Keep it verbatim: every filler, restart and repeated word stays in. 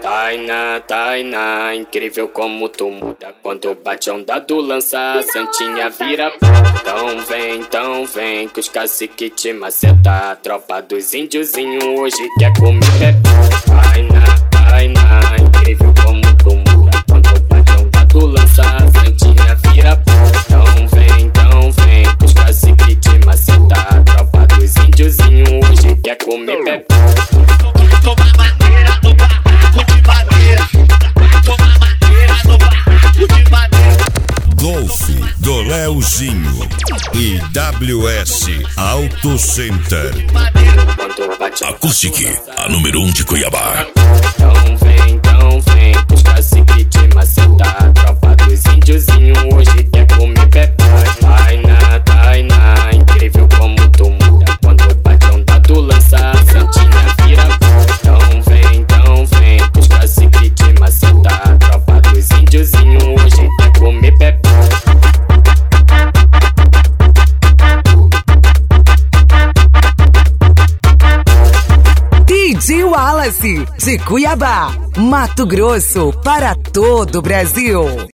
Tainá, Tainá, incrível como tu muda. Quando bate a onda do lança, a santinha vira pó. Então vem, então vem, que os cacique te maceta. A tropa dos índiozinho hoje quer comer pepó. Tainá, Tainá, incrível como tu muda. Quando bate a onda do lança, a santinha vira pó. Então vem, então vem, que os cacique te maceta. A tropa dos índiozinho hoje quer comer pepó. Toma madeira no barraco de madeira. Toma madeira no barraco de madeira. Golf do Leozinho e W S Auto Center. Acoustic, a número um de Cuiabá. Então vem, então vem, os cacique te maceta. A tropa dos índiozinho hoje quer comer pepó. Tainá, Tainá, incrível como tu muda. Quando bate a onda do lança, a santinha vira pó. Então vem, então vem, os cacique te maceta. A tropa dos índiozinho hoje quer comer pepó. D J Wallace, de Cuiabá, Mato Grosso, para todo o Brasil.